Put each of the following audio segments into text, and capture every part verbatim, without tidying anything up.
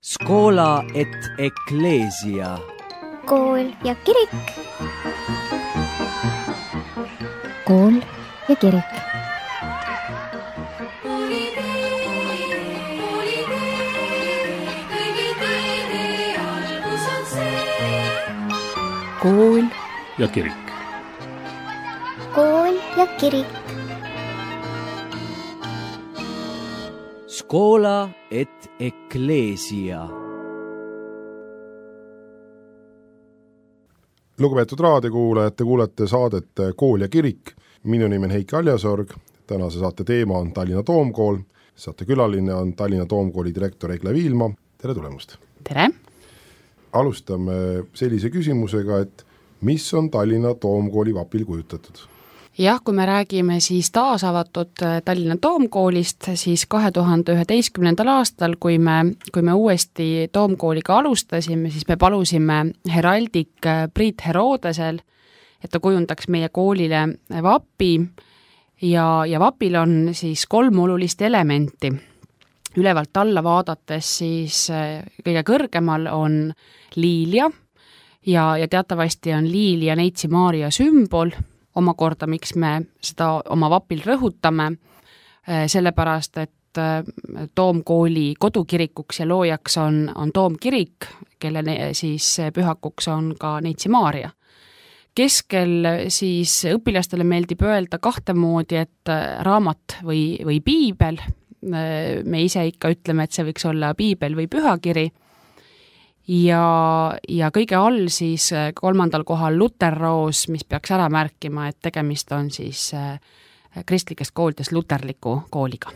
Scola et ecclesia. Kool ja kirik. Kool ja kirik. Kool ja kirik. Kool ja kirik. Scola et ecclesia. Lugupeetud raadiokuulajad, te kuulete saadet Kool ja kirik. Minu nimi on Heiki Aljasorg. Tänase saate teema on Tallinna Toomkool. Saate külaline on Tallinna Toomkooli direktor Egle Viilma. Tere tulemast! Tere! Alustame sellise küsimusega, et mis on Tallinna Toomkooli vapil kujutatud? Jah, kui me räägime siis taasavatud Tallinna Toomkoolist, siis kahe tuhande üheteistkümnendal aastal, kui me, kui me uuesti Toomkooliga alustasime, siis me palusime heraldik Priit Herodesel, et ta kujundaks meie koolile vapi ja, ja vapil on siis kolm olulist elementi. Ülevalt alla vaadates siis kõige kõrgemal on liilia ja, ja teatavasti on liilia Neitsi Maarja sümbol. Omakorda, miks me seda oma vapil rõhutame, sellepärast, et Toomkooli kodukirikuks ja loojaks on, on Toomkirik, kelle siis pühakuks on ka Neitsi Maarja. Keskel siis õpilastele meeldib öelda kahte moodi, et raamat või, või piibel. Me ise ikka ütleme, et see võiks olla piibel või pühakiri. Ja, ja kõige all siis kolmandal kohal Luterroos, mis peaks ära märkima, et tegemist on siis kristlikest koolidest luterliku kooliga.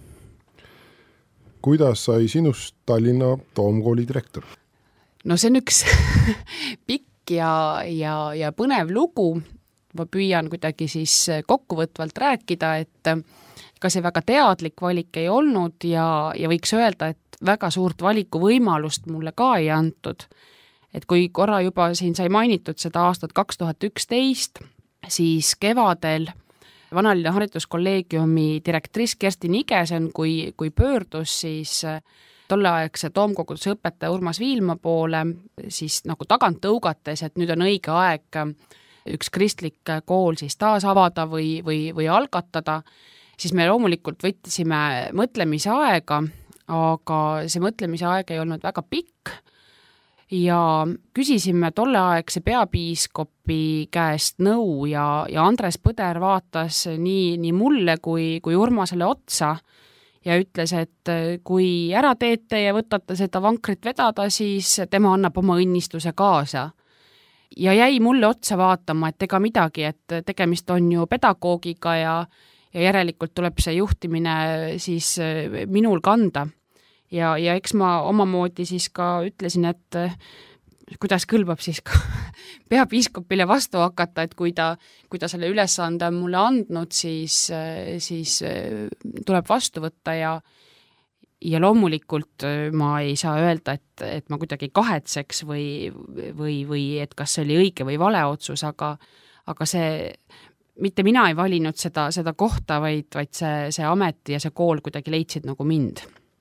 Kuidas sai sinust Tallinna Toomkooli direktor? No see on üks pikk ja, ja, ja põnev lugu. Ma püüan kuidagi siis kokkuvõtvalt rääkida, et ka see väga teadlik valik ei olnud ja, ja võiks öelda, et väga suurt valikuvõimalust mulle ka ei antud. Et kui korra juba siin sai mainitud seda aastat kaks tuhat üksteist, siis kevadel Vanalinna hariduskolleegiumi direktris Kersti Nigesen, kui, kui pöördus siis tolleaegse toomkoguduse õpetaja Urmas Viilma poole, siis nagu tagant tõugates, et nüüd on õige aeg üks kristlik kool siis taas avada või, või, või algatada, siis me loomulikult võttisime mõtlemise aega, aga see mõtlemise aeg ei olnud väga pikk ja küsisime tolleaegse peapiiskopi käest nõu ja, ja Andres Põder vaatas nii, nii mulle kui, kui Urmasele otsa ja ütles, et kui ära teete ja võtate seda vankrit vedada, siis tema annab oma õnnistuse kaasa. Ja jäi mulle otsa vaatama, et ega midagi, et tegemist on ju pedagoogiga ja ja järelikult tuleb see juhtimine siis minul kanda. Ja, ja eks ma omamoodi siis ka ütlesin, et kuidas kõlbab siis ka peapiiskopile vastu hakata, et kui ta, kui ta selle ülesande on mulle andnud, siis, siis tuleb vastu võtta ja, ja loomulikult ma ei saa öelda, et, et ma kuidagi kahetseks või, või, või et kas see oli õige või vale otsus, aga, aga see mitte mina ei valinud seda, seda kohta, vaid, vaid see, see amet ja see kool kuidagi leidsid nagu mind.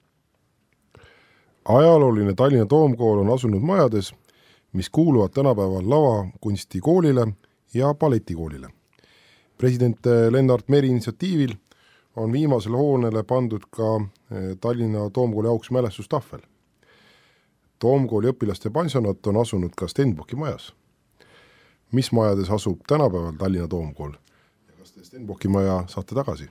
Ajalooline Tallinna Toomkool on asunud majades, mis kuuluvad tänapäeval lavakunstikoolile ja balletikoolile. President Lennart Meri initsiatiivil on viimasele hoonele pandud ka Tallinna Toomkooli auks mälestustahvel. Toomkooli õpilaste pensionat on asunud ka Stenbocki majas. Mis majades asub tänapäeval Tallinna Toomkool? Ja kas te Stenbocki maja saate tagasi?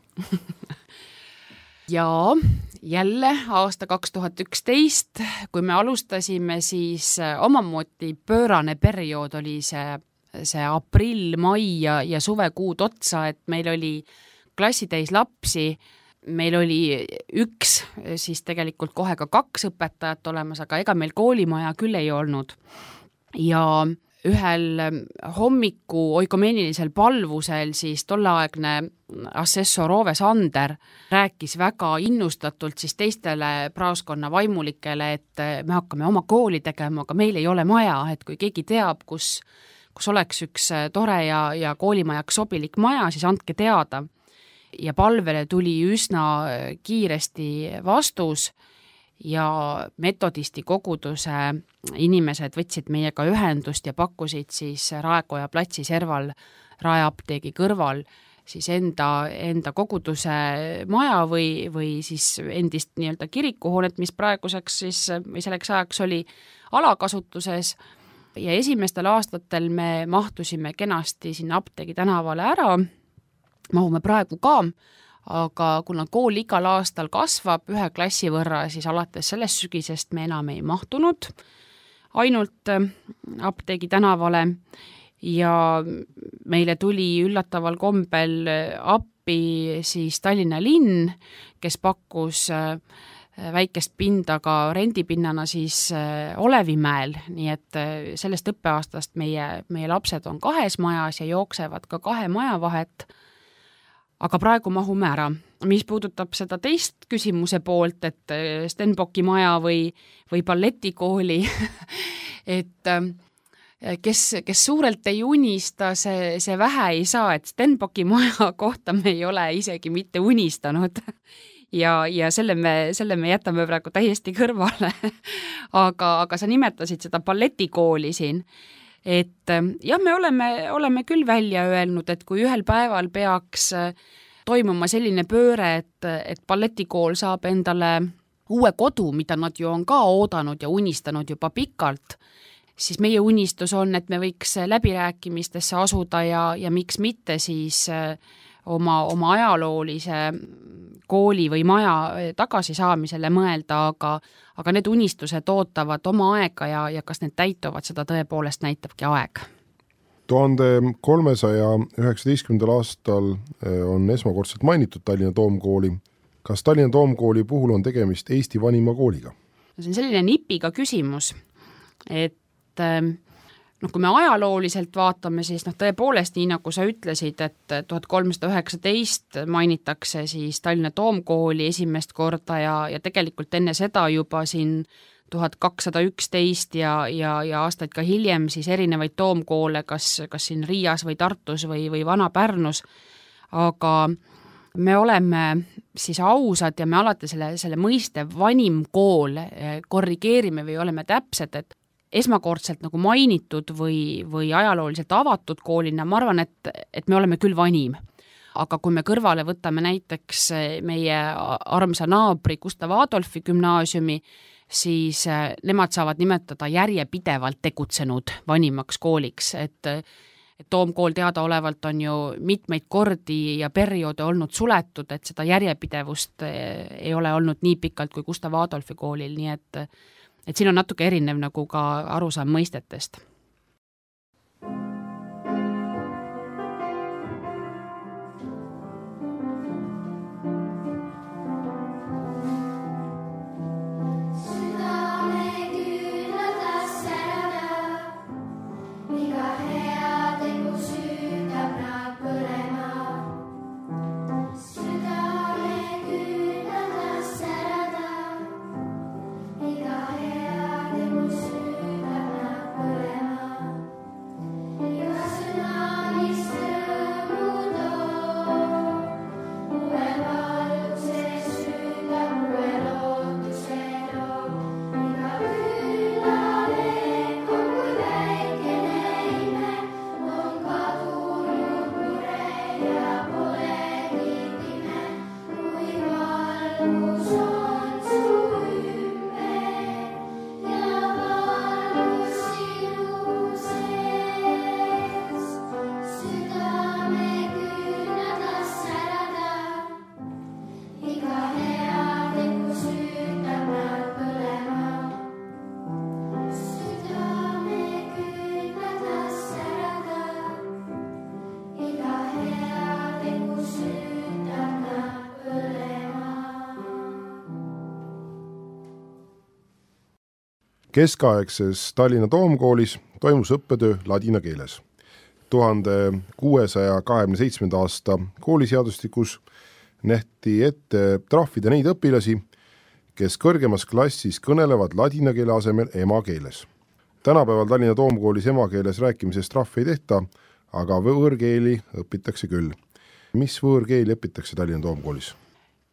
Ja jälle aasta kaks tuhat üksteist, kui me alustasime, siis omamoodi pöörane periood oli see, see aprill, mai ja, ja suvekuud otsa, et meil oli klassitäis lapsi, meil oli üks, siis tegelikult kohe ka kaks õpetajat olemas, aga ega meil koolimaja küll ei olnud. Ja ühel hommiku oikomeenilisel palvusel siis tolleaegne assessor Ove Sander rääkis väga innustatult siis teistele praoskonna vaimulikele, et me hakkame oma kooli tegema, aga meil ei ole maja, et kui keegi teab, kus, kus oleks üks tore ja, ja koolimajaks sobilik maja, siis andke teada. Ja palvele tuli üsna kiiresti vastus ja metodisti koguduse inimesed võtsid meiega ühendust ja pakkusid siis Raekoja platsi serval Raeapteegi kõrval siis enda, enda koguduse maja või, või siis endist nii-öelda kirikuhoonet, mis praeguseks siis või selleks ajaks oli alakasutuses ja esimestel aastatel me mahtusime kenasti sinna Apteegi tänavale ära, mahume praegu ka, aga kuna kool igal aastal kasvab ühe klassi võrra, siis alates sellest sügisest me enam ei mahtunud ainult Apteegi tänavale ja meile tuli üllataval kombel appi siis Tallinna linn, kes pakkus väikest pinda ka rendipinnana siis Olevimäel, nii et sellest õppeaastast meie, meie lapsed on kahes majas ja jooksevad ka kahe maja vahet, aga praegu mahume ära. Mis puudutab seda teist küsimuse poolt, et Stenbocki maja või, või balletikooli, et kes, kes suurelt ei unista, see, see vähe ei saa, et Stenbocki maja kohta me ei ole isegi mitte unistanud. Ja, ja selle, me, selle me jätame praegu täiesti kõrvale. aga, aga sa nimetasid seda balletikooli siin. Et jah, me oleme, oleme küll välja öelnud, et kui ühel päeval peaks toimuma selline pööre, et, et balletikool saab endale uue kodu, mida nad ju on ka oodanud ja unistanud juba pikalt, siis meie unistus on, et me võiks läbirääkimistesse asuda ja, ja miks mitte siis oma, oma ajaloolise kooli või maja tagasi saamisele mõelda, aga, aga need unistused ootavad oma aega ja, ja kas need täituvad, seda tõepoolest näitabki aeg. tuhande kolmesaja üheksateistkümnendal aastal on esmakordselt mainitud Tallinna Toomkooli. Kas Tallinna Toomkooli puhul on tegemist Eesti vanima kooliga? See on selline nipiga küsimus, et noh, kui me ajalooliselt vaatame, siis noh, tõepoolest nii nagu sa ütlesid, et tuhat kolmsada üheksateist mainitakse siis Tallinna Toomkooli esimest korda ja, ja tegelikult enne seda juba siin tuhat kakssada üksteist ja, ja, ja aastaid ka hiljem siis erinevaid toomkoole, kas, kas siin Riias või Tartus või, või Vana-Pärnus, aga me oleme siis ausad ja me alati selle, selle mõiste vanim kool korrigeerime või oleme täpsed, et esmakordselt nagu mainitud või, või ajalooliselt avatud koolina, ma arvan, et, et me oleme küll vanim. Aga kui me kõrvale võtame näiteks meie armsa naabri Gustav Adolfi gümnaasiumi, siis nemad saavad nimetada järjepidevalt tegutsenud vanimaks kooliks, et, et Toomkool teadaolevalt on ju mitmeid kordi ja perioode olnud suletud, et seda järjepidevust ei ole olnud nii pikalt kui Gustav Adolfi koolil, nii et et siin on natuke erinev nagu ka arusaam mõistetest. Keskaegses Tallinna Toomkoolis toimus õppetöö ladina keeles. tuhande kuuesaja kahekümne seitsmenda aasta kooliseadustikus nähti ette trahvida neid õpilasi, kes kõrgemas klassis kõnelevad ladina keele asemel emakeeles. Tänapäeval Tallinna Toomkoolis emakeeles rääkimisest trahvi ei tehta, aga võõrkeeli õpitakse küll. Mis võõrkeeli õpitakse Tallinna Toomkoolis?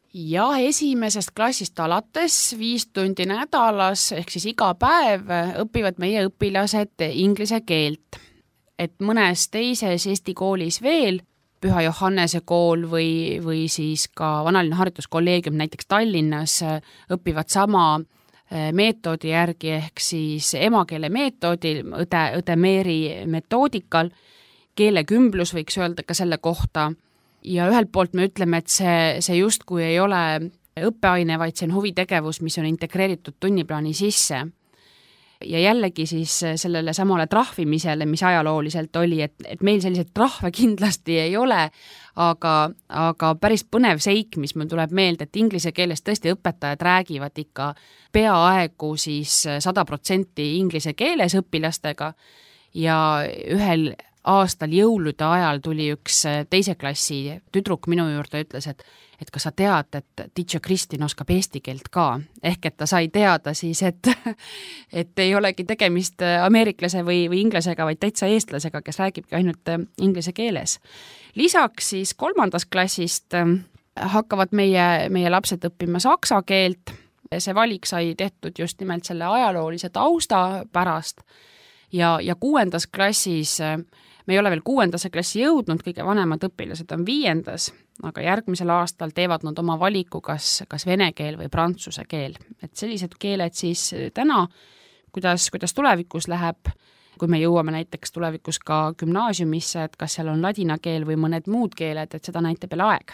ja esimesest klassist alates viis tundi nädalas ehk siis iga päev õpivad meie õpilased inglise keelt. Et mõnes teises Eesti koolis veel, Püha Johannese kool või, või siis ka Vanalinna Harjutuskolleegium näiteks Tallinnas õpivad sama meetodi järgi ehk siis emakeele meetodil, õde, õde Meeri metoodikal, keelekümblus võiks öelda ka selle kohta. Ja ühelt poolt me ütleme, et see, see justkui ei ole õppeaine, vaid see on huvitegevus, mis on integreeritud tunniplaani sisse. Ja jällegi siis sellele samale trahvimisele, mis ajalooliselt oli, et, et meil selliseid trahve kindlasti ei ole, aga, aga päris põnev seik, mis meil tuleb meelde, et inglise keeles tõesti õpetajad räägivad ikka peaaegu siis sada protsenti inglise keeles õpilastega ja ühel aastal jõulude ajal tuli üks teise klassi tüdruk minu juurde ja ütles, et, et kas sa tead, et teacher Kristin oskab eesti keelt ka. Ehk et ta sai teada siis, et, et ei olegi tegemist ameeriklase või, või inglesega, vaid täitsa eestlasega, kes räägibki ainult inglise keeles. Lisaks siis kolmandast klassist hakkavad meie, meie lapsed õppima saksa keelt. See valik sai tehtud just nimelt selle ajaloolise tausta pärast ja, ja kuuendas klassis me ei ole veel kuuendasse klassi jõudnud, kõige vanemad õpilased on viiendas, aga järgmisel aastal teevad nad oma valiku kas, kas vene keel või prantsuse keel. Et sellised keeled siis täna, kuidas, kuidas tulevikus läheb, kui me jõuame näiteks tulevikus ka gümnaasiumisse, et kas seal on ladina keel või mõned muud keeled, et seda näitab veel aeg.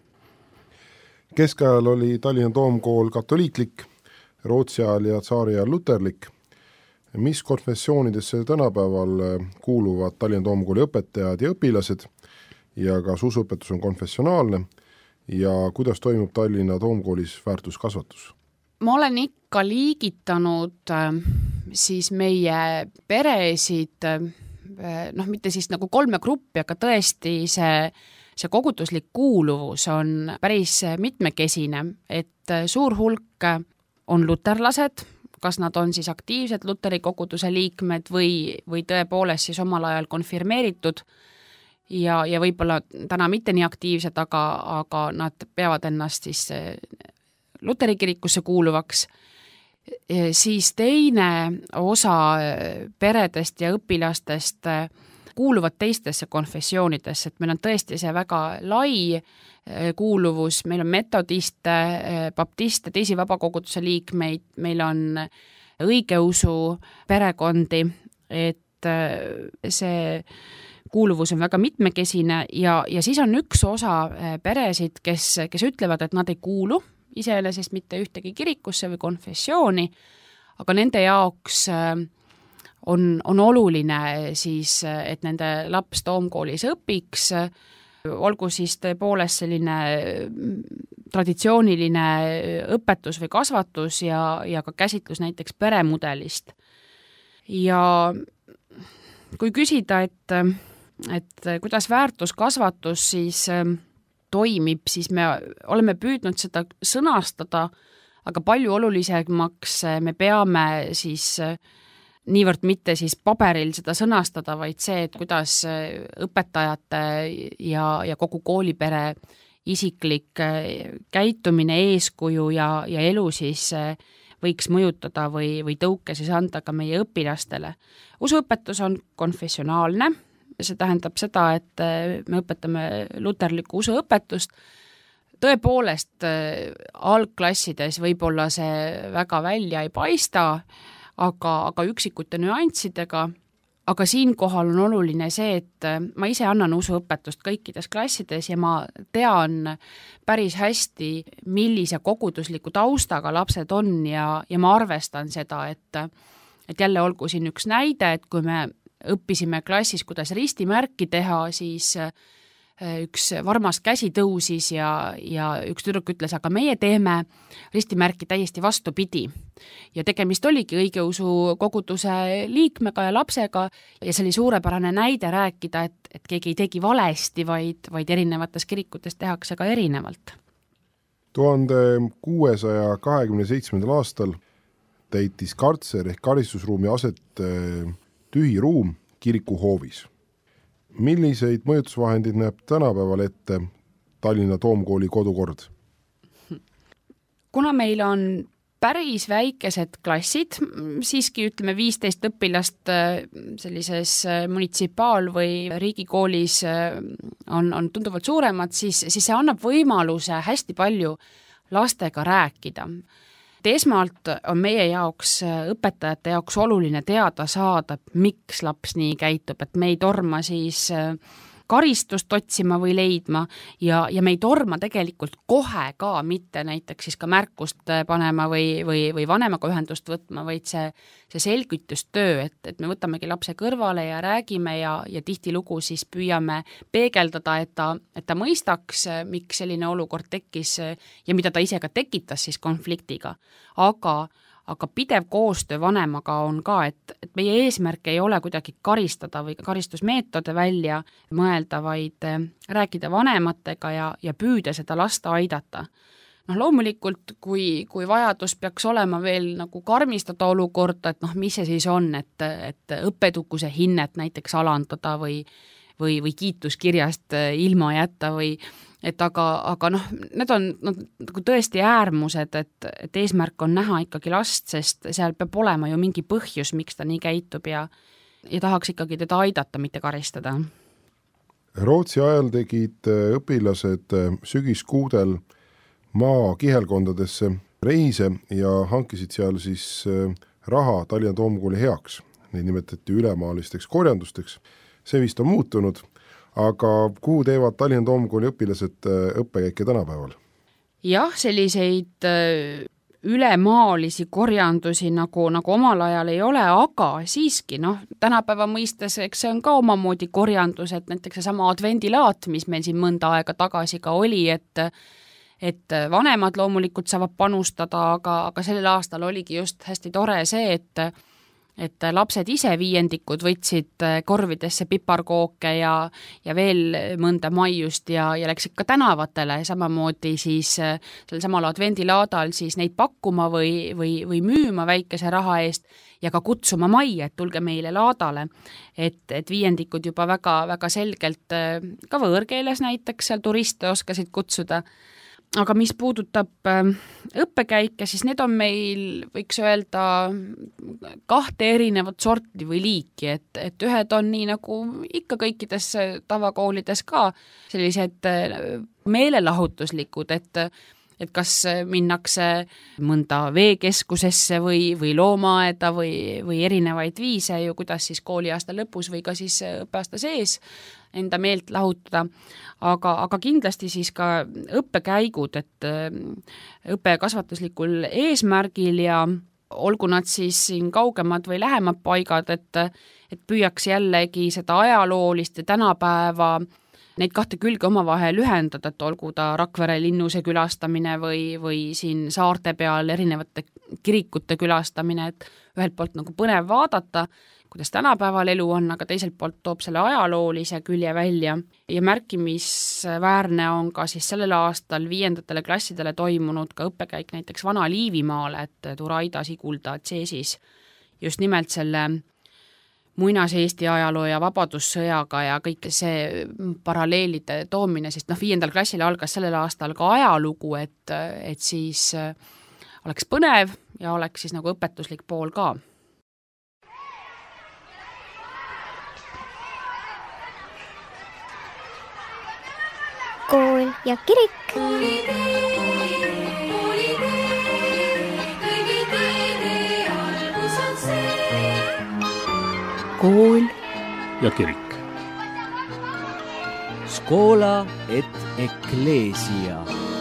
Keskajal oli Tallinna Toomkool katoliiklik, Rootsi ajal ja tsaari ajal luterlik. Mis konfessioonidesse tänapäeval kuuluvad Tallinna Toomkooli õpetajad ja õpilased ja kas usuõpetus on konfessionaalne ja kuidas toimub Tallinna Toomkoolis väärtuskasvatus? Ma olen ikka liigitanud siis meie peresid, noh mitte siis nagu kolme gruppi, aga tõesti see, see koguduslik kuuluvus on päris mitmekesine, et suur hulk on luterlased, kas nad on siis aktiivsed luteri koguduse liikmed või, või tõepoolest siis omal ajal konfirmeeritud ja, ja võib-olla täna mitte nii aktiivsed, aga, aga nad peavad ennast siis luteri kirikusse kuuluvaks. Siis teine osa peredest ja õpilastest kuuluvad teistesse konfessioonidesse, et meil on tõesti see väga lai kuuluvus, meil on metodiste, baptiste, teisi vabakoguduse liikmeid, meil on õigeusu perekondi, et see kuuluvus on väga mitmekesine ja, ja siis on üks osa peresid, kes, kes ütlevad, et nad ei kuulu iseenesest mitte ühtegi kirikusse või konfessiooni, aga nende jaoks on, on oluline siis, et nende laps Toomkoolis õpiks, olgu siis tõepoolest selline traditsiooniline õpetus või kasvatus ja, ja ka käsitlus näiteks peremudelist. Ja kui küsida, et, et kuidas väärtuskasvatus siis toimib, siis me oleme püüdnud seda sõnastada, aga palju olulisemaks me peame siis niivõrd mitte siis paberil seda sõnastada, vaid see, et kuidas õpetajate ja, ja kogu koolipere isiklik käitumine, eeskuju ja, ja elu siis võiks mõjutada või, või tõuke siis anda ka meie õpilastele. Usuõpetus on konfessionaalne, see tähendab seda, et me õpetame luterlikku usuõpetust. Tõepoolest algklassides võib-olla see väga välja ei paista, aga, aga üksikute nüanssidega, aga siinkohal on oluline see, et ma ise annan usuõpetust kõikides klassides ja ma tean päris hästi, millise kogudusliku taustaga lapsed on ja, ja ma arvestan seda, et, et jälle olgu siin üks näide, et kui me õppisime klassis, kuidas ristimärki teha, siis üks varmast käsi tõusis ja, ja üks tüdruk ütles, aga meie teeme ristimärki täiesti vastupidi. Ja tegemist oligi õigeusu koguduse liikmega ja lapsega ja see oli suurepärane näide rääkida, et, et keegi ei tegi valesti, vaid, vaid erinevates kirikutes tehakse ka erinevalt. tuhande kuuesaja kahekümne seitsmendal aastal täitis kartser ehk karistusruumi aset tühi ruum kiriku hoovis. Milliseid mõjutusvahendid näeb tänapäeval ette Tallinna Toomkooli kodukord? kuna meil on päris väikesed klassid, siiski ütleme viisteist õpilast sellises munitsipaal- või riigikoolis on, on tunduvalt suuremad, siis, siis see annab võimaluse hästi palju lastega rääkida. Esmalt on meie jaoks, õpetajate jaoks oluline teada saada, miks laps nii käitub, et me ei torma siis karistust otsima või leidma ja, ja me ei torma tegelikult kohe ka mitte näiteks siis ka märkust panema või, või, või vanemaga ühendust võtma, vaid see, see selgitustöö, et, et me võtamegi lapse kõrvale ja räägime ja, ja tihtilugu siis püüame peegeldada, et ta, et ta mõistaks, miks selline olukord tekkis ja mida ta ise ka tekitas siis konfliktiga. Aga aga pidev koostöö vanemaga on ka, et, et meie eesmärk ei ole kuidagi karistada või karistusmeetode välja mõelda, vaid rääkida vanematega ja, ja püüda seda last aidata. Noh, loomulikult, kui, kui vajadus peaks olema veel nagu karmistada olukorda, et noh, mis see siis on, et, et õppetukuse hinnet näiteks alandada või, või, või kiituskirjast ilma jätta või et aga, aga noh, need on no, nagu tõesti äärmused, et, et eesmärk on näha ikkagi last, sest seal peab olema ju mingi põhjus, miks ta nii käitub ja, ja tahaks ikkagi teda aidata, mitte karistada. Rootsi ajal tegid õpilased sügiskuudel maa kihelkondadesse reise ja hankisid seal siis raha Tallinna Toomkooli heaks. Neid nimetati ülemaalisteks korjandusteks. See vist on muutunud. Aga kuhu teevad Tallinna Toomkooli õpilased õppekäike tänapäeval? Jah, selliseid ülemaalisi korjandusi nagu, nagu omal ajal ei ole, aga siiski, noh, tänapäeva mõistes, eks see on ka omamoodi korjandus, et näiteks see sama advendilaat, mis meil siin mõnda aega tagasi ka oli, et, et vanemad loomulikult saavad panustada, aga, aga sellel aastal oligi just hästi tore see, et et lapsed ise viiendikud võtsid korvidesse piparkooke ja, ja veel mõnda maiust ja, ja läksid ka tänavatele, samamoodi siis sel samal advendilaadal siis neid pakkuma või, või, või müüma väikese raha eest ja ka kutsuma majja, et tulge meile laadale. Et, et viiendikud juba väga, väga selgelt ka võõrkeeles näiteks seal turiste oskasid kutsuda. Aga mis puudutab õppekäike, siis need on meil, võiks öelda, kahte erinevat sorti või liiki, et, et ühed on nii nagu ikka kõikides tavakoolides ka sellised meelelahutuslikud, et, et kas minnakse mõnda veekeskusesse või, või loomaaeda või, või erinevaid viise ju, kuidas siis kooliaasta lõpus või ka siis õppeaasta sees enda meelt lahutada, aga, aga kindlasti siis ka õppekäigud, et õppe kasvatuslikul eesmärgil ja olgu nad siis siin kaugemad või lähemad paigad, et, et püüaks jällegi seda ajaloolist ja tänapäeva neid kahte külge omavahel ühendada, et olgu ta Rakvere linnuse külastamine või, või siin saarte peal erinevate kirikute külastamine, et ühelt poolt nagu põnev vaadata, kuidas tänapäeval elu on, aga teiselt poolt toob selle ajaloolise külje välja ja märkimisväärne on ka siis sellel aastal viiendatele klassidele toimunud ka õppekäik näiteks Vana Liivimaale, et Turaida Sigulda Tseesis just nimelt selle muinas Eesti ajaloo ja vabadussõjaga ja kõik see paralleelide toomine, sest noh, viiendal klassil algas sellel aastal ka ajalugu, et, et siis oleks põnev ja oleks siis nagu õpetuslik pool ka. Kool ja kirik. Kool ja kirik. Scola et ecclesia.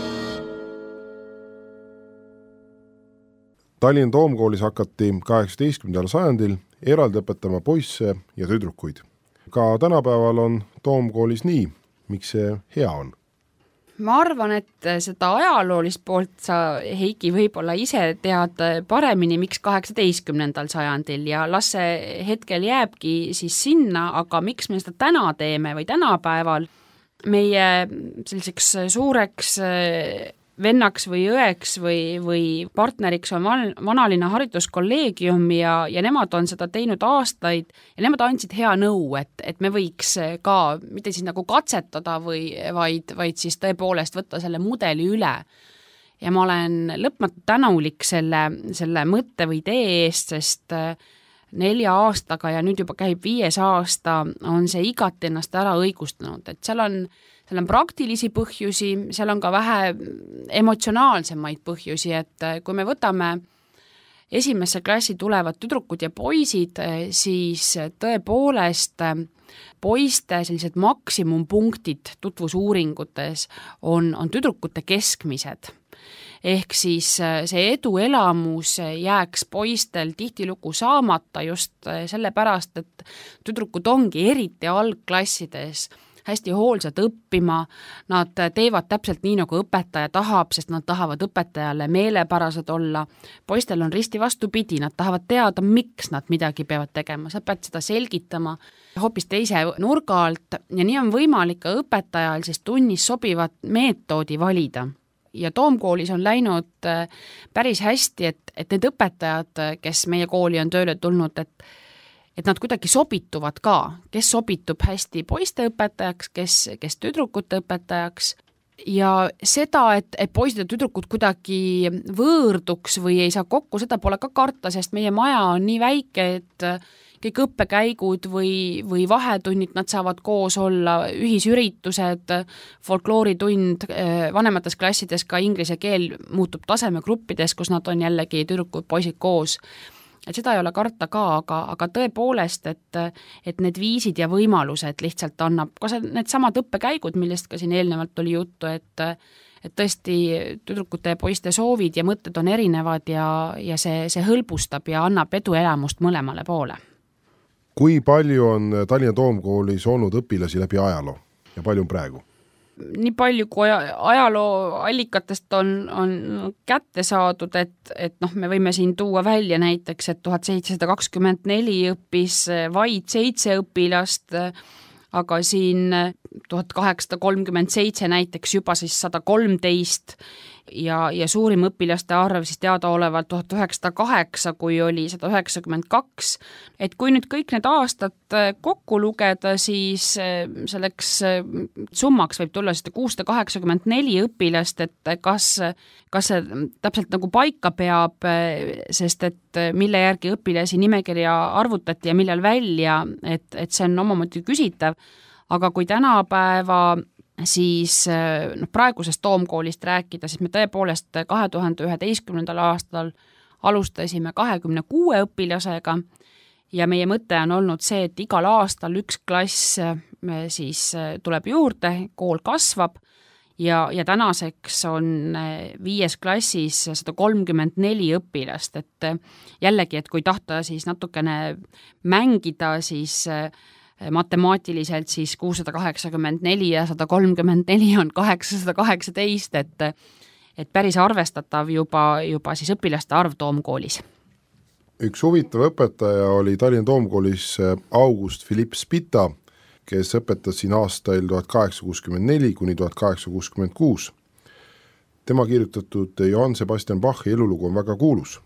Tallinna Toomkoolis hakati kaheksateistkümnendal sajandil eraldi õpetama poisse ja tüdrukuid. Ka tänapäeval on Toomkoolis nii. Miks see hea on? Ma arvan, et seda ajaloolist poolt sa, Heiki, võib-olla ise tead paremini, miks kaheksateistkümnendal sajandil ja las see hetkel jääbki siis sinna, aga miks me seda täna teeme või tänapäeval meie selliseks suureks vennaks või õeks või, või partneriks on Vanalinna hariduskolleegium ja, ja nemad on seda teinud aastaid ja nemad andsid hea nõu, et, et me võiks ka mitte siis nagu katsetada või, vaid, vaid siis tõepoolest võtta selle mudeli üle. ja ma olen lõpmatu tänulik selle, selle mõtte või idee eest, sest nelja aastaga ja nüüd juba käib viies aasta, on see igati ennast ära õigustanud, et seal on, seal on praktilisi põhjusi, seal on ka vähe emotsionaalsemaid põhjusi, et kui me võtame esimesse klassi tulevad tüdrukud ja poisid, siis tõepoolest poiste sellised maksimumpunktid tutvusuuringutes on, on tüdrukute keskmised. Ehk siis see eduelamus jääks poistel tihtilugu saamata just sellepärast, et tüdrukud ongi eriti algklassides hästi hoolsad õppima, nad teevad täpselt nii, nagu õpetaja tahab, sest nad tahavad õpetajale meelepärased olla. Poistel on risti vastupidi, nad tahavad teada, miks nad midagi peavad tegema, sa pead seda selgitama hoopis teise nurga alt ja nii on võimalik ka õpetajal siis tunnis sobivat meetoodi valida. Ja Toomkoolis on läinud päris hästi, et, et need õpetajad, kes meie kooli on tööle tulnud, et et nad kuidagi sobituvad ka, kes sobitub hästi poiste õpetajaks, kes, kes tüdrukute õpetajaks ja seda, et, et poisid ja tüdrukud kuidagi võõrduks või ei saa kokku, seda pole ka karta, sest meie maja on nii väike, et kõik õppekäigud või, või vahetunnid, nad saavad koos olla, ühisüritused, folklooritund, vanemates klassides ka inglise keel muutub tasemegruppides, kus nad on jällegi tüdrukud, poisid koos. Et seda ei ole karta ka, aga, aga tõepoolest, et, et need viisid ja võimalused lihtsalt annab, ka need samad õppekäigud, millest ka siin eelnevalt oli juttu, et, et tõesti tüdrukute ja poiste soovid ja mõtted on erinevad ja, ja see, see hõlbustab ja annab eduelamust mõlemale poole. Kui palju on Tallinna Toomkoolis olnud õpilasi läbi ajaloo ja palju on praegu? Nii palju, kui ajaloo allikatest on, on kätte saadud, et, et noh, me võime siin tuua välja näiteks, et tuhat seitsesada kakskümmend neli õppis vaid seitse õpilast, aga siin tuhat kaheksasada kolmkümmend seitse näiteks juba siis sada kolmteist ja, ja suurim õpilaste arv siis teadaolevalt tuhat üheksasada kaheksa, kui oli sada üheksakümmend kaks. Et kui nüüd kõik need aastad kokku lugeda, siis selleks summaks võib tulla seda kuussada kaheksakümmend neli õpilast, et kas, kas see täpselt nagu paika peab, sest et mille järgi õpilasi nimekirja arvutati ja millal välja, et, et see on omamoodi küsitav. Aga kui tänapäeva siis no, praegusest Toomkoolist rääkida, siis me tõepoolest kahe tuhande üheteistkümnendal aastal alustasime kahekümne kuue õpilasega ja meie mõte on olnud see, et igal aastal üks klass siis tuleb juurde, kool kasvab ja, ja tänaseks on viies klassis sada kolmkümmend neli õpilast, et jällegi, et kui tahta siis natukene mängida, siis matemaatiliselt siis kuussada kaheksakümmend neli ja sada kolmkümmend neli on kaheksasada kaheksateist, et, et päris arvestatav juba, juba siis õpilaste arv Toomkoolis. Üks huvitav õpetaja oli Tallinna Toomkoolis August Philipp Spita, kes õpetas siin aastail tuhat kaheksasada kuuskümmend neli kuni tuhat kaheksasada kuuskümmend kuus. Tema kirjutatud Johann Sebastian Bachi elulugu on väga kuulus.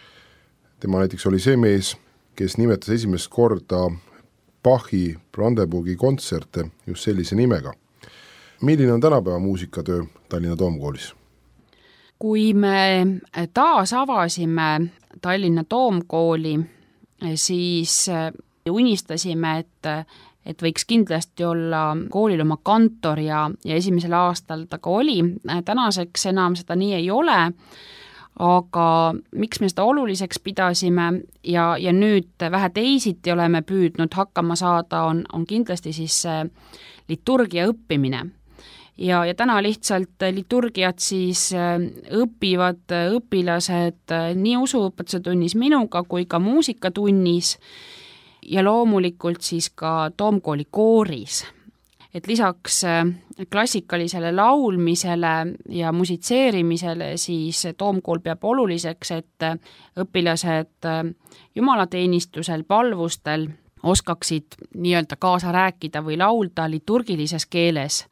Tema näiteks oli see mees, kes nimetas esimest korda Bachi Brandenburgi kontserte just sellise nimega. Milline on tänapäeva muusikatöö Tallinna Toomkoolis? Kui me taas avasime Tallinna Toomkooli, siis unistasime, et, et võiks kindlasti olla koolil oma kantor ja, ja esimesel aastal ta ka oli. Tänaseks enam seda nii ei ole, aga miks me seda oluliseks pidasime ja, ja nüüd vähe teisiti oleme püüdnud hakkama saada, on, on kindlasti siis liturgia õppimine. Ja, ja täna lihtsalt liturgiat siis õpivad õpilased nii usuõpetuse tunnis minuga kui ka muusikatunnis ja loomulikult siis ka Toomkooli kooris. Et lisaks klassikalisele laulmisele ja musitseerimisele siis Toomkool peab oluliseks, et õpilased jumalateenistusel, palvustel oskaksid nii-öelda kaasa rääkida või laulda liturgilises keeles.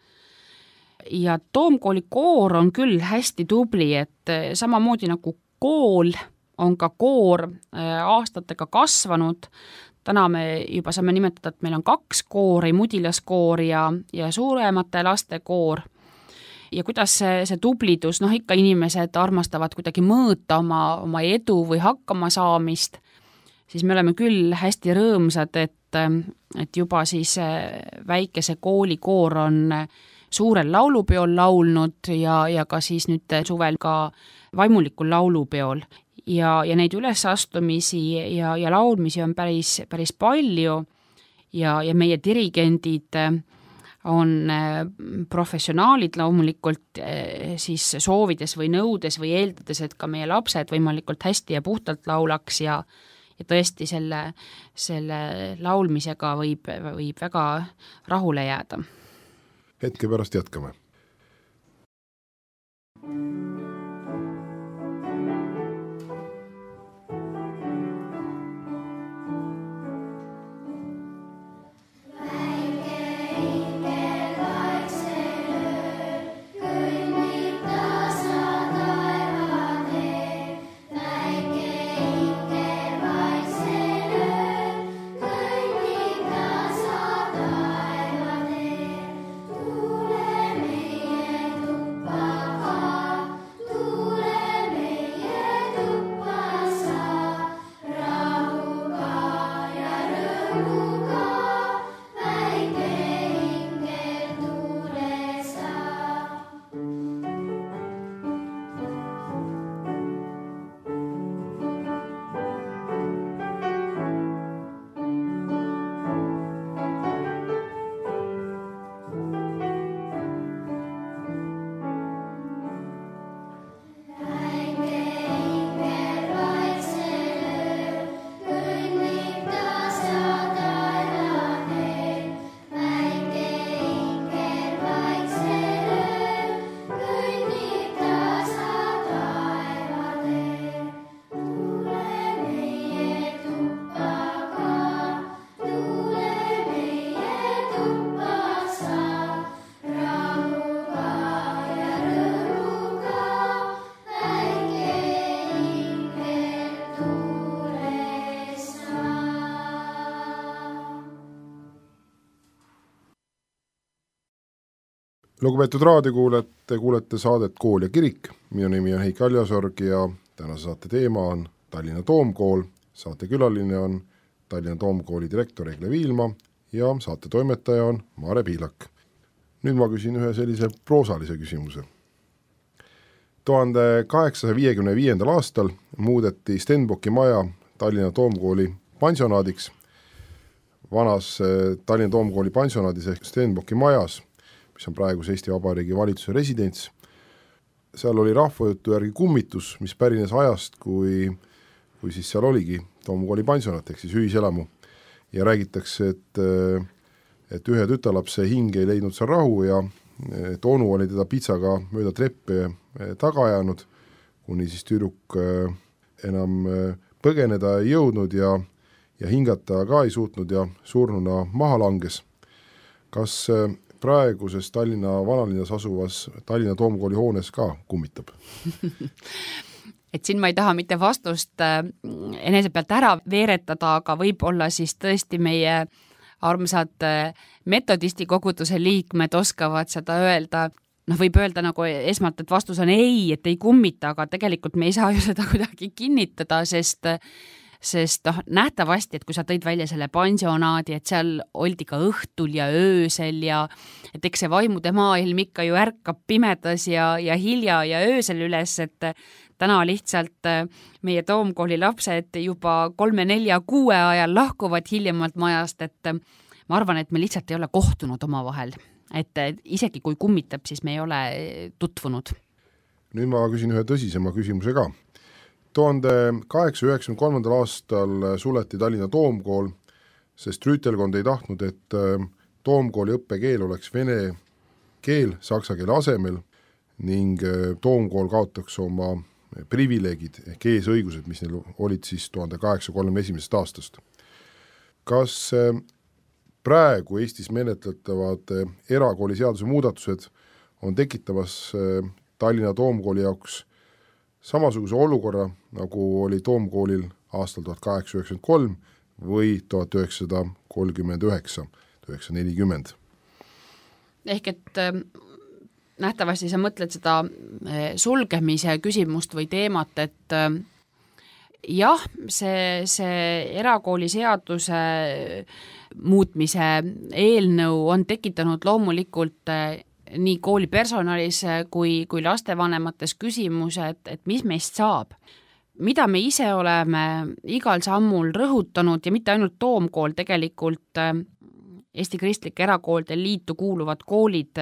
Ja Toomkooli koor on küll hästi tubli, et samamoodi nagu kool on ka koor aastatega kasvanud. Täna me juba saame nimetada, et meil on kaks koori, mudilaskoor ja, ja suuremate laste koor. ja kuidas see, see tublidus, noh ikka inimesed armastavad kuidagi mõõta oma, oma edu või hakkama saamist, siis me oleme küll hästi rõõmsad, et, et juba siis väikese koolikoor on suurel laulupeol laulnud ja, ja ka siis nüüd suvel ka vaimulikul laulupeol. Ja, ja neid ülesastumisi ja, ja laulmisi on päris, päris palju ja, ja meie dirigendid on professionaalid loomulikult siis soovides või nõudes või eeldades, et ka meie lapsed võimalikult hästi ja puhtalt laulaks ja, ja tõesti selle, selle laulmisega võib, võib väga rahule jääda. Hetke pärast jätkame. Lugupeetud raadiokuulajad, te kuulete saadet Kool ja kirik. Minu nimi on Heiki Aljasorg ja tänase saate teema on Tallinna Toomkool. Saate külaline on Tallinna Toomkooli direktor Egle Viilma ja saate toimetaja on Mare Piilak. Nüüd ma küsin ühe sellise proosalise küsimuse. tuhande kaheksasaja viiekümne viiendal aastal muudeti Stenbocki maja Tallinna Toomkooli pansionaadiks. Vanas Tallinna Toomkooli pansionaadis ehk Stenbocki majas, mis on praegus Eesti Vabariigi valitsuse residents. Seal oli rahvajutu järgi kummitus, mis pärines ajast, kui, kui siis seal oligi Toomkooli pansionat, ehk siis ühiselamu. Ja räägitakse, et, et ühe tütarlapse hing ei leidnud seal rahu ja et onu oli teda pitsaga mööda treppe taga ajanud, kuni siis tüdruk enam põgeneda ei jõudnud ja, ja hingata ka ei suutnud ja surnuna maha langes. Kas praeguses Tallinna vanalinnas asuvas Tallinna Toomkooli hoones ka kummitab? Et siin ma ei taha mitte vastust enese pealt ära veeretada, aga võib-olla siis tõesti meie armsad metodisti koguduse liikmed oskavad seda öelda. Noh, võib öelda nagu esmalt, et vastus on ei, et ei kummita, aga tegelikult me ei saa ju seda kuidagi kinnitada, sest sest noh, nähtavasti, et kui sa tõid välja selle pansionaadi, et seal oldi ka õhtul ja öösel ja et eks see vaimude maailm ikka ju ärkab pimedas ja, ja hilja ja öösel üles, et täna lihtsalt meie Toomkooli lapsed juba kolme, nelja, kuue ajal lahkuvad hiljemalt majast, et ma arvan, et me lihtsalt ei ole kohtunud oma vahel, et isegi kui kummitab, siis me ei ole tutvunud. Nüüd ma küsin ühe tõsisema küsimuse ka. tuhande kaheksasaja üheksakümne kolmandal aastal suleti Tallinna Toomkool, sest rüütelkond ei tahtnud, et Toomkooli õppekeel oleks vene keel saksa keele asemel ning Toomkool kaotaks oma privileegid ehk eesõigused, mis neil olid siis tuhande kaheksasaja kolmekümne esimesest aastast. Kas praegu Eestis menetletavad erakooli seaduse muudatused on tekitamas Tallinna Toomkooli jaoks samasuguse olukorra, nagu oli Toomkoolil aastal tuhat kaheksasada üheksakümmend kolm või tuhat üheksasada kolmkümmend üheksa, tuhat üheksasada nelikümmend? Ehk et nähtavasti sa mõtled seda sulgemise küsimust või teemat, et jah, see, see erakooliseaduse muutmise eelnõu on tekitanud loomulikult nii kooli personalis kui, kui lastevanemates küsimused, et mis meist saab. Mida me ise oleme igal sammul rõhutanud ja mitte ainult Toomkool, tegelikult Eesti Kristlike Erakoolide Liitu kuuluvad koolid,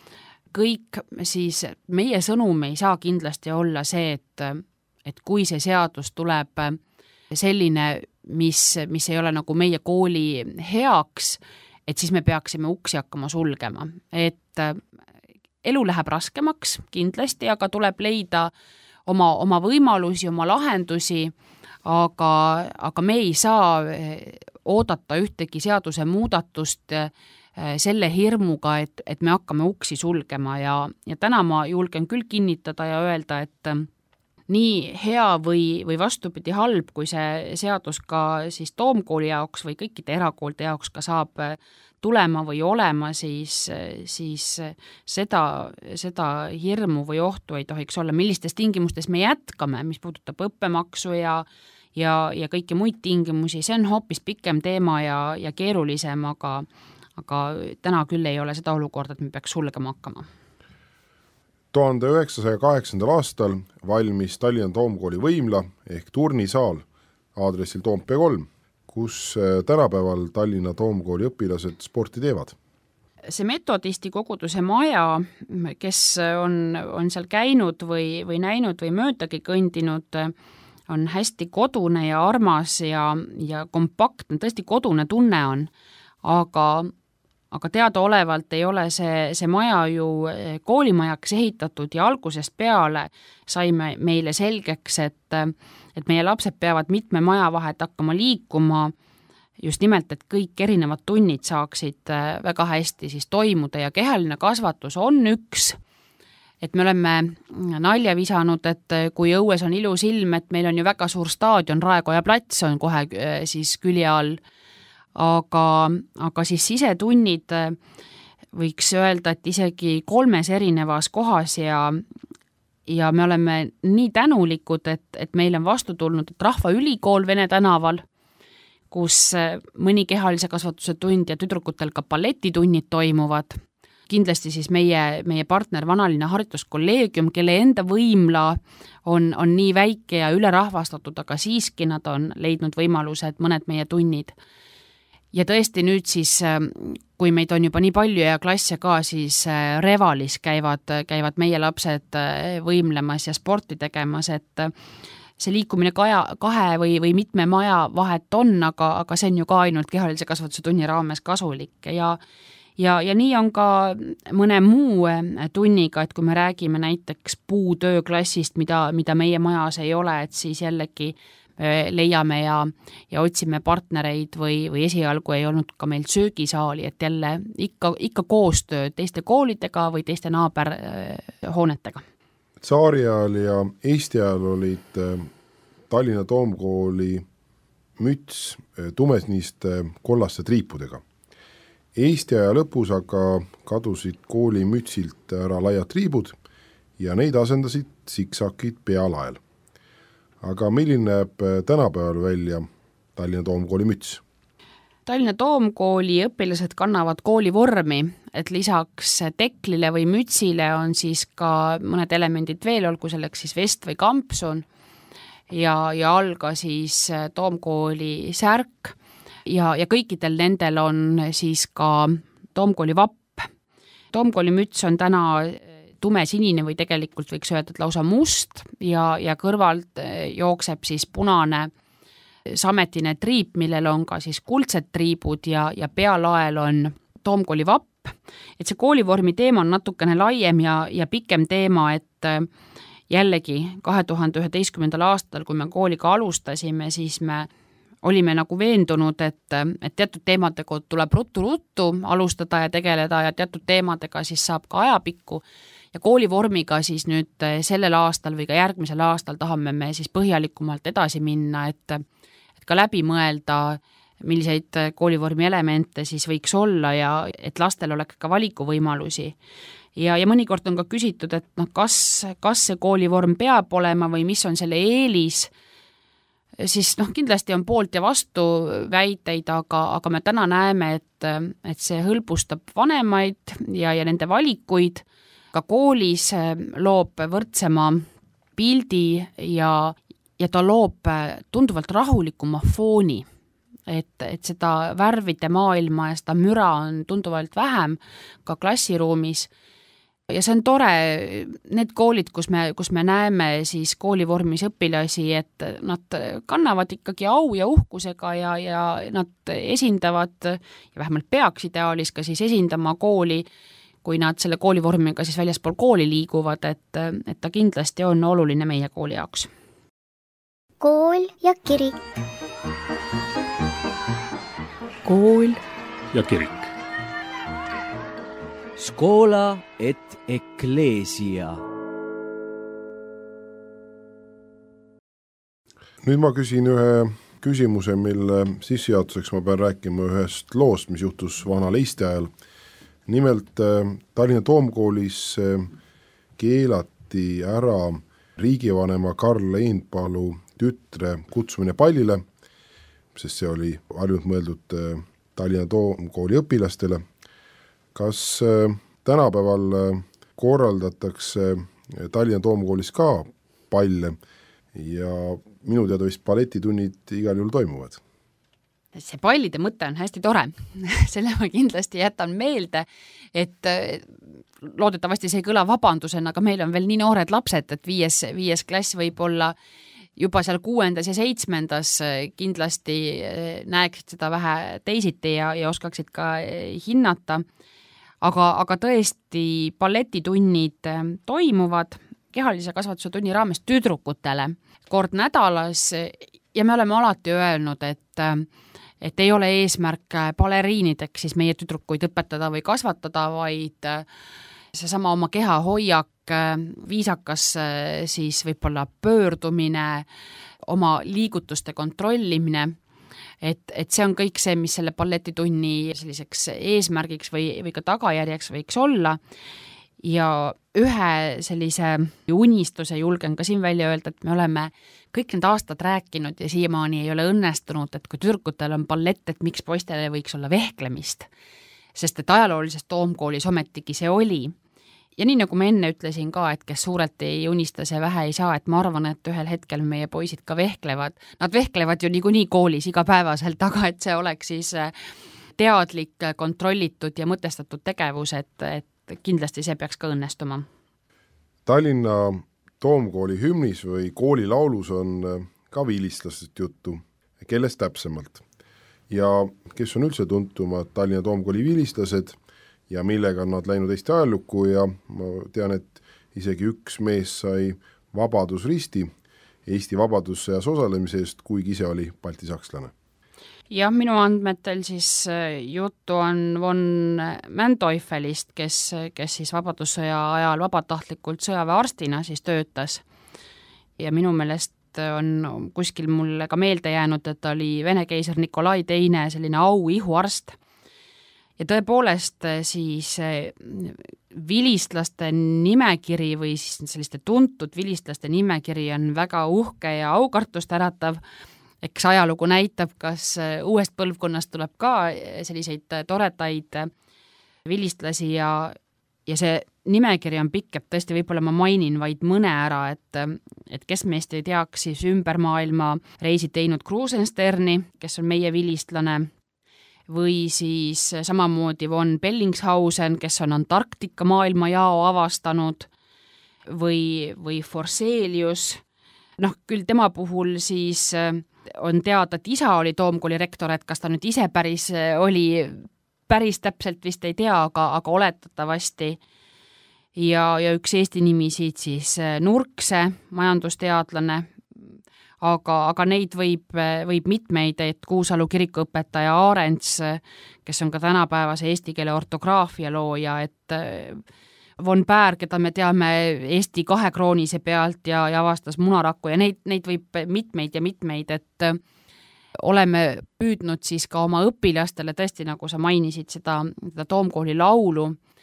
kõik siis meie sõnum ei saa kindlasti olla see, et, et kui see seadus tuleb selline, mis, mis ei ole nagu meie kooli heaks, et siis me peaksime uksi hakkama sulgema. Et elu läheb raskemaks kindlasti, aga tuleb leida oma, oma võimalusi, oma lahendusi, aga, aga me ei saa oodata ühtegi seaduse muudatust selle hirmuga, et, et me hakkame uksi sulgema ja, ja täna ma julgen küll kinnitada ja öelda, et nii hea või, või vastupidi halb, kui see seadus ka siis Toomkooli jaoks või kõikide erakoolide jaoks ka saab tulema või olema, siis, siis seda, seda hirmu või ohtu ei tohiks olla, millistes tingimustes me jätkame, mis puudutab õppemaksu ja, ja, ja kõiki muid tingimusi, see on hoopis pikem teema ja, ja keerulisem, aga, aga täna küll ei ole seda olukorda, et me peaks sulgema hakkama. tuhande üheksasaja kaheksandal aastal valmis Tallinna Toomkooli võimla ehk turnisaal aadressil Toompea kolm, kus tänapäeval Tallinna Toomkooli õpilased sporti teevad. See metodisti koguduse maja, kes on, on seal käinud või, või näinud või möödagi kõndinud, on hästi kodune ja armas ja, ja kompaktne, tõesti kodune tunne on, aga aga teadaolevalt ei ole see, see maja ju koolimajaks ehitatud ja algusest peale saime meile selgeks, et, et meie lapsed peavad mitme maja vahet hakkama liikuma just nimelt, et kõik erinevad tunnid saaksid väga hästi siis toimuda ja kehaline kasvatus on üks, et me oleme nalja visanud, et kui õues on ilus ilm, et meil on ju väga suur staadion, Raekoja plats on kohe siis külje all, aga, aga siis sisetunnid võiks öelda, et isegi kolmes erinevas kohas ja, ja me oleme nii tänulikud, et, et meil on vastu tulnud Rahvaülikool Vene tänaval, kus mõni kehalise kasvatuse tund ja tüdrukutel ka balletitunnid toimuvad. Kindlasti siis meie, meie partner Vanalinna Hariduskolleegium, kelle enda võimla on, on nii väike ja ülerahvastatud, aga siiski nad on leidnud võimalused mõned meie tunnid. Ja tõesti nüüd siis, kui meid on juba nii palju ja klasse ka, siis Revalis käivad, käivad meie lapsed võimlemas ja sporti tegemas, et see liikumine kaja, kahe või, või mitme maja vahet on, aga, aga see on ju ka ainult kehalise kasvatuse tunni raames kasulik ja Ja, ja nii on ka mõne muu tunniga, et kui me räägime näiteks puutööklassist, mida, mida meie majas ei ole, et siis jällegi leiame ja, ja otsime partnereid või, või esialgu ei olnud ka meil söögisaali, et jälle ikka, ikka koostöö teiste koolidega või teiste naaberhoonetega. Tsaari ajal ja Eesti ajal olid Tallinna Toomkooli müts tumesniiste kollaste triipudega. Eesti aja lõpus aga kadusid kooli mütsilt ära laiad triibud ja neid asendasid siksakid pealael. Aga milline näeb tänapäeval välja Tallinna Toomkooli müts? Tallinna Toomkooli õpilased kannavad koolivormi, et lisaks teklile või mütsile on siis ka mõned elemendid veel, olgu selleks siis vest või kampsun ja, ja alga siis Toomkooli särk. Ja, ja kõikidel nendel on siis ka Toomkooli vapp. Toomkooli müts on täna tumesinine või tegelikult võiks öelda, et lausa must ja, ja kõrvalt jookseb siis punane sametine triip, millel on ka siis kuldsed triibud ja, ja pealael on Toomkooli vapp. Et see koolivormi teema on natukene laiem ja, ja pikem teema, et jällegi kahe tuhande üheteistkümnendal aastal, kui me kooliga alustasime, siis me olime nagu veendunud, et, et teatud teemadega tuleb ruttu-ruttu alustada ja tegeleda ja teatud teemadega siis saab ka ajapikku ja koolivormiga siis nüüd sellel aastal või ka järgmisel aastal tahame me siis põhjalikumalt edasi minna, et, et ka läbi mõelda, milliseid koolivormi elemente siis võiks olla ja et lastel oleks ka valikuvõimalusi. ja, ja mõnikord on ka küsitud, et noh, kas, kas see koolivorm peab olema või mis on selle eelis, siis noh, kindlasti on poolt ja vastu väiteid, aga, aga me täna näeme, et, et see hõlbustab vanemaid ja, ja nende valikuid, ka koolis loob võrdsema pildi ja, ja ta loob tunduvalt rahulikuma fooni, et, et seda värvide maailma ja seda müra on tunduvalt vähem ka klassiruumis. Ja see on tore, need koolid, kus me, kus me näeme siis koolivormis õpilasi, et nad kannavad ikkagi au ja uhkusega ja, ja nad esindavad ja vähemalt peaks ideaalis ka siis esindama kooli, kui nad selle koolivormiga siis väljaspool kooli liiguvad, et, et ta kindlasti on oluline meie kooli jaoks. Kool ja kirik. Kool ja kirik. Scola et ecclesia. Nüüd ma küsin ühe küsimuse, mille sissejuhatuseks ma pean rääkima ühest loost, mis juhtus vanal Eesti ajal. Nimelt Tallinna Toomkoolis keelati ära riigivanema Karl Eenpalu tütre kutsumine pallile, sest see oli ainult mõeldud Tallinna Toomkooli õpilastele. Kas tänapäeval korraldatakse Tallinna Toomkoolis ka palle ja minu teada vist balletitunnid igal juhul toimuvad? See pallide mõte on hästi tore. Selle ma kindlasti jätan meelde, et loodetavasti see ei kõla vabandusena, aga meil on veel nii noored lapsed, et viies, viies klass võib olla juba seal kuuendas ja seitsmendas kindlasti näeksid seda vähe teisiti ja, ja oskaksid ka hinnata. Aga, aga tõesti balletitunnid toimuvad kehalise kasvatuse tunni raames tüdrukutele kord nädalas ja me oleme alati öelnud, et, et ei ole eesmärk baleriinideks siis meie tüdrukuid õpetada või kasvatada, vaid seesama oma keha hoiak, viisakas siis võib-olla pöördumine, oma liigutuste kontrollimine, et, et see on kõik see, mis selle balletitunni selliseks eesmärgiks või, või ka tagajärjeks võiks olla. Ja ühe sellise unistuse julgen ka siin välja öelda, et me oleme kõik need aastad rääkinud ja siiamaani ei ole õnnestunud, et kui tüdrukutel on ballett, et miks poistele võiks olla vehklemist, sest et ajaloolises Toomkoolis ometigi see oli. Ja nii nagu ma enne ütlesin ka, et kes suurelt ei unista, see vähe ei saa, et ma arvan, et ühel hetkel meie poisid ka vehklevad. Nad vehklevad ju niikuinii koolis igapäevaselt, aga et see oleks siis teadlik, kontrollitud ja mõtestatud tegevus, et, et kindlasti see peaks ka õnnestuma. Tallinna Toomkooli hümnis või koolilaulus on ka vilistlastest juttu, kellest täpsemalt. Ja kes on üldse tuntumad Tallinna Toomkooli vilistlased ja millega on nad läinud Eesti ajalukku ja ma tean, et isegi üks mees sai vabadusristi Eesti vabadussõjas osalemise eest, kuigi ise oli baltisakslane. Jah, minu andmetel siis juttu on von Manteufelist, kes, kes siis vabadussõja ajal vabatahtlikult sõjaväearstina siis töötas. Ja minu meelest on kuskil mulle ka meelde jäänud, et oli Vene keiser Nikolai teine selline au ihuarst. Ja tõepoolest siis vilistlaste nimekiri või siis selliste tuntud vilistlaste nimekiri on väga uhke ja aukartust äratav. Eks ajalugu näitab, kas uuest põlvkonnast tuleb ka selliseid toredaid vilistlasi ja, ja see nimekiri on pikk, et tõesti võib-olla ma mainin vaid mõne ära, et, et kes meist ei teaks siis ümber maailma reisi teinud Krusensterni, kes on meie vilistlane, või siis samamoodi von Bellingshausen, kes on Antarktika maailmajao avastanud, või, või Forselius. Noh, küll tema puhul siis on teada, et isa oli Toomkooli rektor, et kas ta nüüd ise päris oli, päris täpselt vist ei tea, aga, aga oletatavasti. Ja, ja üks Eesti nimi siit siis Nurkse, majandusteadlane, aga, aga neid võib, võib mitmeid, et Kuusalu kirikuõpetaja Aarents, kes on ka tänapäevase eesti keele ortograafia looja, et von Päär, keda me teame Eesti kahe kroonise pealt ja, ja avastas munarakku ja neid, neid võib mitmeid ja mitmeid, et oleme püüdnud siis ka oma õpilastele tõesti, nagu sa mainisid seda, seda Toomkooli laulu,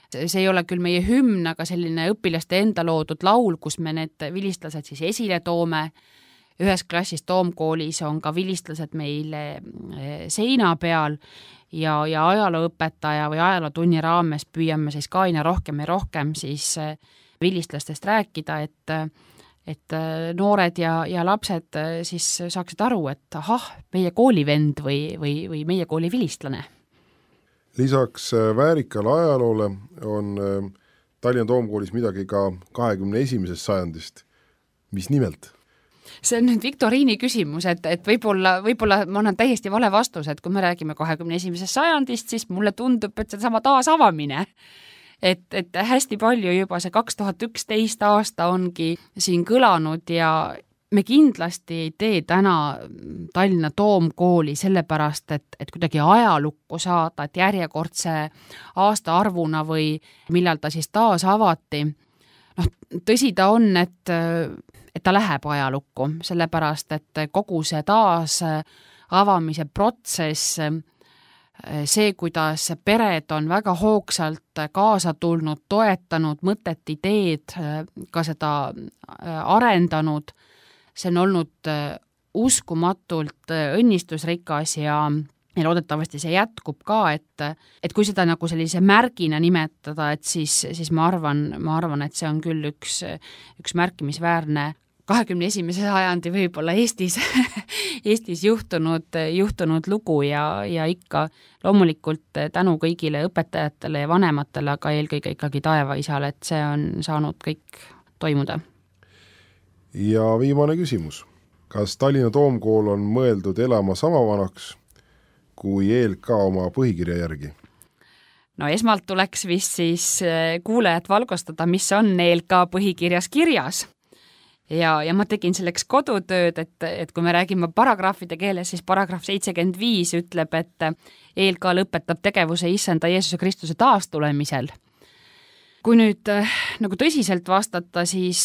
see ei ole küll meie hümn, aga selline õpilaste enda loodud laul, kus me need vilistlased siis esile toome. Ühes klassis Toomkoolis on ka vilistlased meil seina peal ja, ja ajalooõpetaja või ajalootunni raames püüame siis ka aina rohkem ja rohkem siis vilistlastest rääkida, et et noored ja, ja lapsed siis saaksid aru, et ahah, meie koolivend või, või, või meie kooli vilistlane. Lisaks väärikale ajaloole on Tallinna Toomkoolis midagi ka kahekümne esimesest sajandist. Mis nimelt? See on nüüd Viktoriini küsimus, et, et võib-olla, võib-olla ma annan täiesti vale vastus, et kui me räägime kahekümne esimesest sajandist, siis mulle tundub, et see sama taasavamine. Et, et hästi palju juba see kaks tuhat üksteist aasta ongi siin kõlanud ja me kindlasti ei tee täna Tallinna Toomkooli sellepärast, et, et kuidagi ajalukku saada, et järjekordse aastaarvuna või millal ta siis taas avati. noh, tõsi ta on, et, et ta läheb ajalukku, sellepärast, et kogu see taas avamise protsess, see, kuidas pered on väga hoogsalt kaasa tulnud, toetanud mõtet, ideed, ka seda arendanud, see on olnud uskumatult õnnistusrikas ja, ja loodetavasti see jätkub ka, et, et kui seda nagu sellise märgina nimetada, et siis, siis ma arvan, ma arvan, et see on küll üks, üks märkimisväärne kahekümne esimese sajandi võib-olla Eestis, Eestis juhtunud, juhtunud lugu ja, ja ikka loomulikult tänu kõigile õpetajatele ja vanematele, aga eelkõige ikkagi taevaisale, et see on saanud kõik toimuda. Ja viimane küsimus. Kas Tallinna Toomkool on mõeldud elama sama vanaks kui E L K oma põhikirja järgi? No esmalt tuleks vist siis kuulejad valgustada, mis on E L K põhikirjas kirjas. Ja, ja ma tegin selleks kodutööd, et, et kui me räägime paragraafide keeles, siis paragraaf seitsekümmend viis ütleb, et E L K lõpetab tegevuse issanda Jeesuse Kristuse taastulemisel. Kui nüüd nagu tõsiselt vastata, siis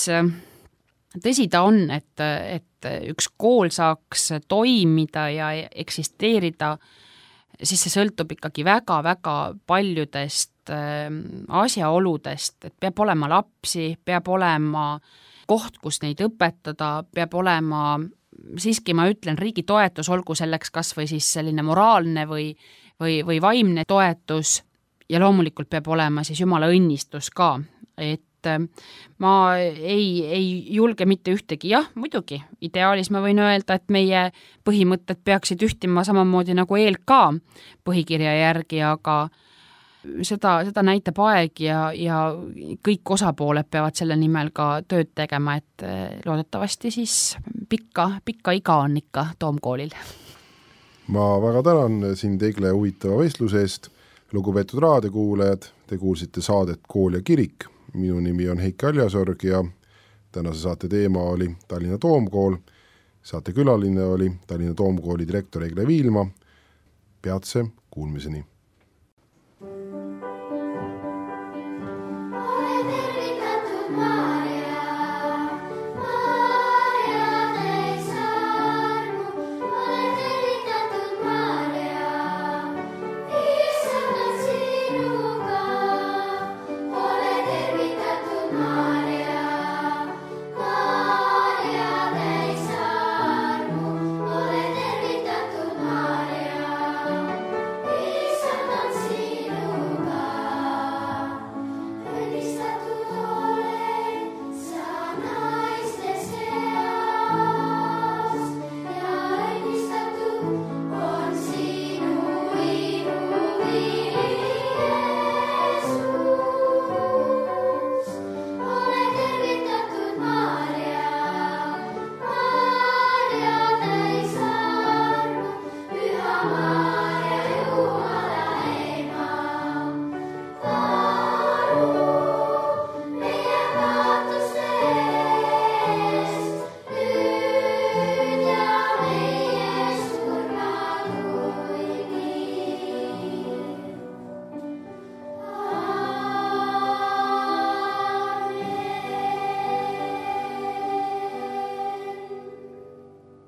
tõsi ta on, et, et üks kool saaks toimida ja eksisteerida, siis see sõltub ikkagi väga-väga paljudest asjaoludest, et peab olema lapsi, peab olema koht, kus neid õpetada, peab olema, siiski ma ütlen, riigi toetus, olgu selleks kas või siis selline moraalne või, või, või vaimne toetus ja loomulikult peab olema siis Jumala õnnistus ka, et ma ei, ei julge mitte ühtegi, jah, muidugi, ideaalis ma võin öelda, et meie põhimõtted peaksid ühtima samamoodi nagu E L K põhikirja järgi, aga Seda, seda näitab aeg ja, ja kõik osapooled peavad selle nimel ka tööd tegema, et loodetavasti siis pikka, pikka iga on ikka Toomkoolil. Ma väga tänan sind Egle huvitava vestluse eest. Lugupeetud raadiokuulajad, te kuulsite saadet Kool ja kirik. Minu nimi on Heiki Aljasorg ja tänase saate teema oli Tallinna Toomkool. Saate külaline oli Tallinna Toomkooli direktor Egle Viilma. Peatse kuulmiseni.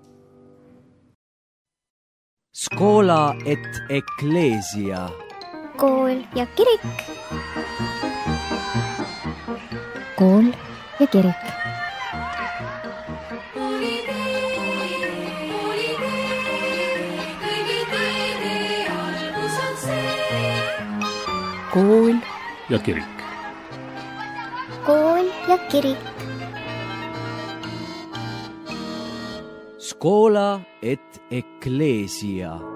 Scola et Ecclesia. kool ja kirik. kool ja kirik. kool ja kirik. kool ja kirik. Scola et ecclesia.